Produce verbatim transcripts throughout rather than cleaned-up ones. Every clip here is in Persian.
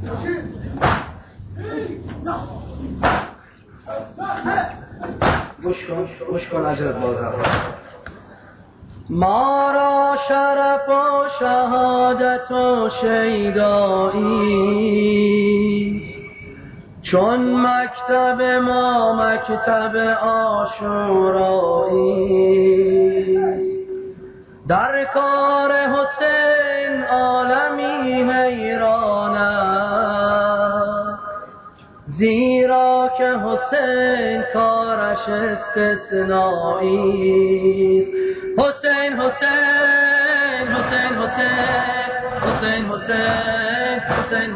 گوش کن گوش کن عجلت بازم. ما را شرف و شهادت و شیداییست، چون مکتب ما مکتب عاشوراییست. در کار حسین عالمی حیران است، زیرا که حسین کارش استثنائیست. حسین حسین حسین حسین حسین حسین حسین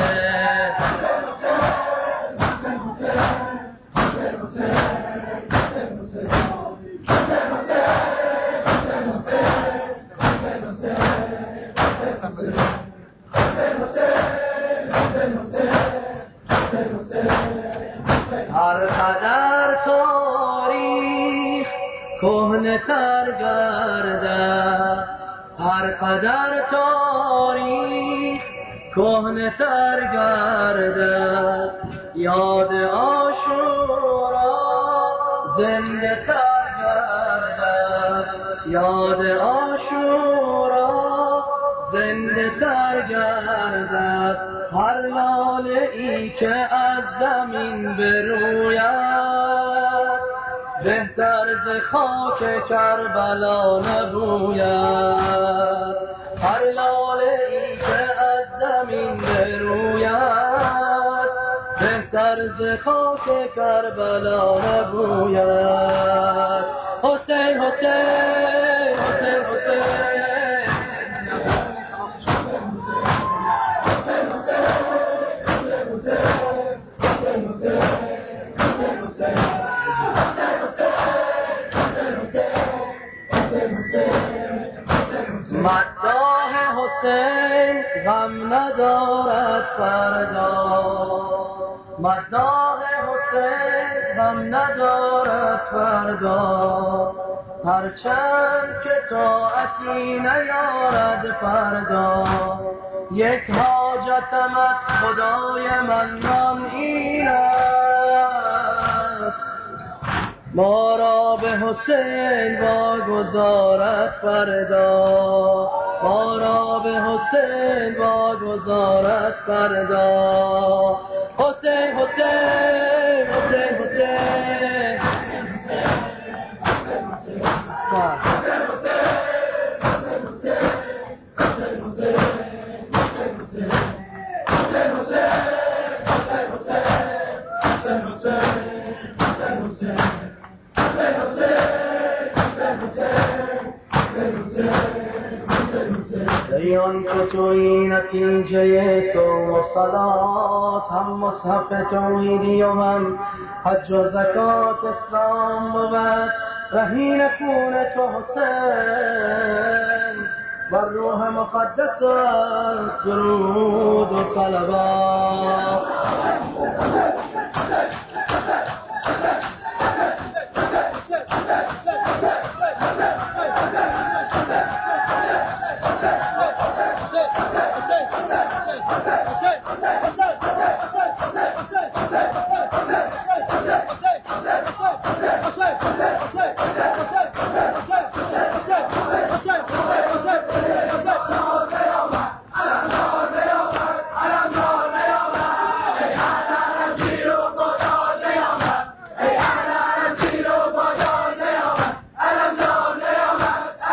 هر قدر تاریخ کهنه تر گردد، هر قدر تاریخ کهنه تر گردد، یاد عاشورا زنده تر گردد، یاد عاشورا زنده تر گردد. هر لاله ای که از زمین بروید، بهتر ز خاک کربلا نبوید. هر لاله ای که از زمین بروید، بهتر ز خاک کربلا نبوید. حسین حسین حسین حسین مداح حسین غم ندارد فردا، مداح حسین غم ندارد فردا. هرچند که طاعتی نیارد فردا، یک حاجتم از خدای منان این است، ما را به حسین واگذارد فردا، ما را به حسین واگذارد فردا. حسین حسین حسین حسین ای آن که تویی نتیجه صوم و صلات، هم مصحف توحیدی و هم حج و زکات اسلام بود. رهین خون تو حسین و روح مقدس درود و صلوات.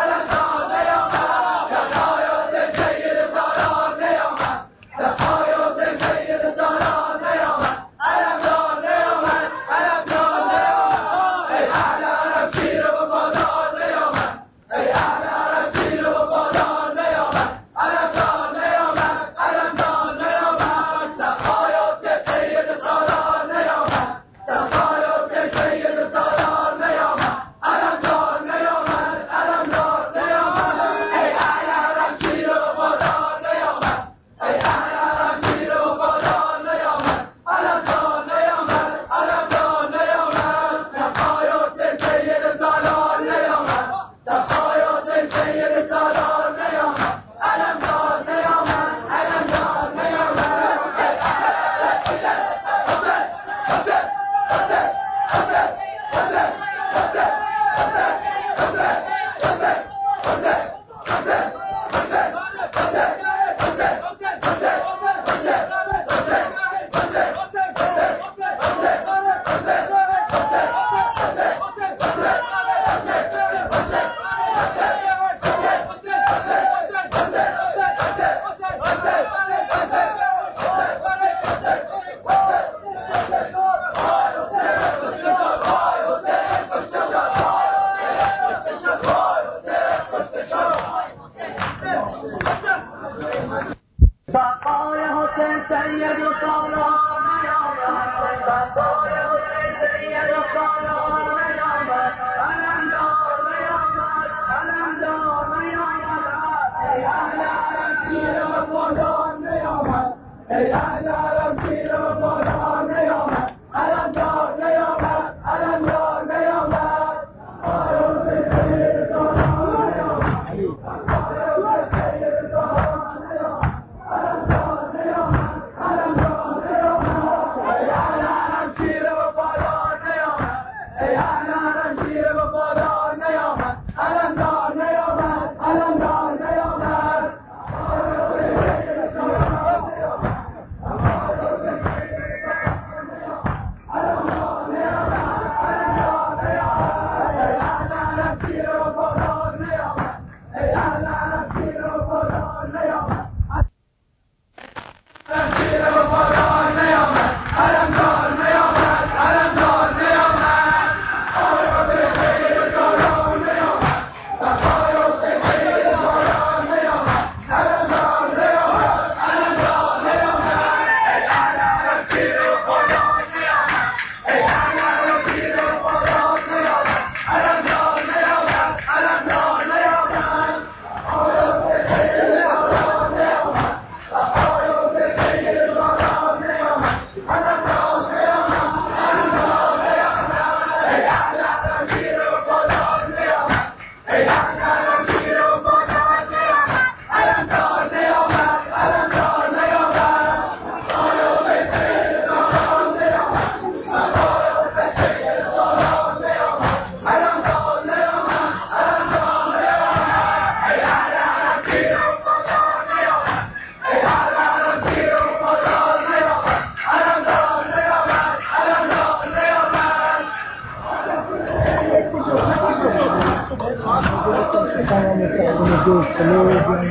The fire سید و سالار نیامد بابای حسین سید و سالار نیامد علمدار نیامد علمدار نیامد ای اهل عرب شیر وفادار نیامد ای اهل عرب شیر وفادار نیامد علمدار نیامد علمدار نیامد بابای حسین سید و سالار دوست